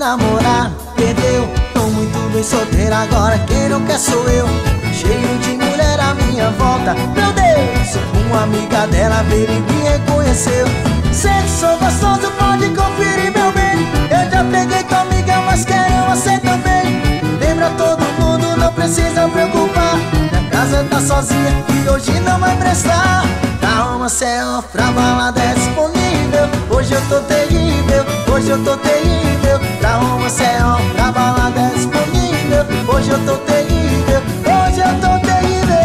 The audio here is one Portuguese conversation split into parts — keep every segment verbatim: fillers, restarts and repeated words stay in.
namorar, perdeu. Tô muito bem solteiro agora, quem não quer sou eu. Cheio de mulher à minha volta, meu Deus. Uma amiga dela veio e me reconheceu. Sei que sou gostoso, pode conferir, meu bem. Eu já peguei tua amiga, mas quero você também. Lembra todo mundo, não precisa preocupar. Minha casa tá sozinha e hoje não vai prestar. Arruma céu pra balada é disponível. Hoje eu tô terrível, hoje eu tô terrível. Arruma céu pra balada é disponível. Hoje eu tô terrível, hoje eu tô terrível.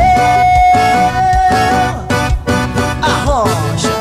Arrocha.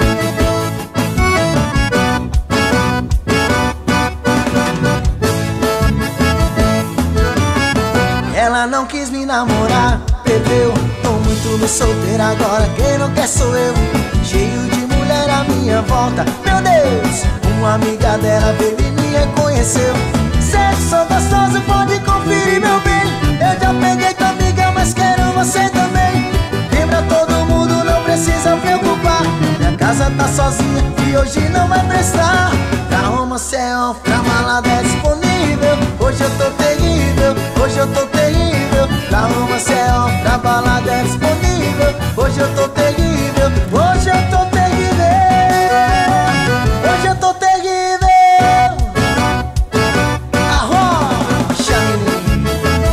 Ela não quis me namorar, perdeu. Tô muito bem solteiro agora, quem não quer sou eu. Cheio de mulher à minha volta, meu Deus. Uma amiga dela veio e me reconheceu. Sei que sou gostoso, pode conferir, meu bem. Eu já peguei tua amiga, mas quero você também. Lembra todo mundo, não precisa preocupar. Minha casa tá sozinha e hoje não vai prestar. Arruma céu, pra balada é disponível. Hoje eu tô terrível, hoje eu tô terrível. Arruma céu, pra balada é disponível. Hoje eu tô terrível, hoje eu tô terrível. Hoje eu tô terrível. Arrocha, menino.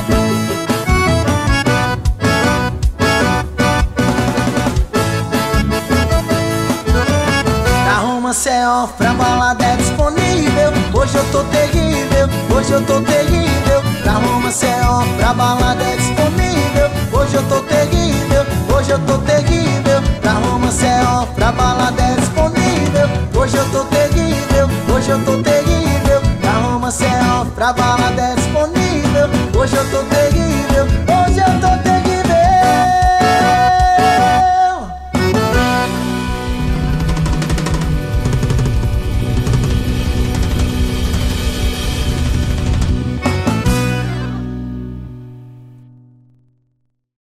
Arruma céu, pra balada é disponível. Hoje eu tô terrível, hoje eu tô terrível. Arruma céu, pra balada é disponível. Hoje eu tô terrível, hoje eu tô terrível. Arruma céu, pra balada é disponível. Hoje eu tô terrível, hoje eu tô terrível. Arruma céu, pra balada é disponível. Hoje eu tô terrível.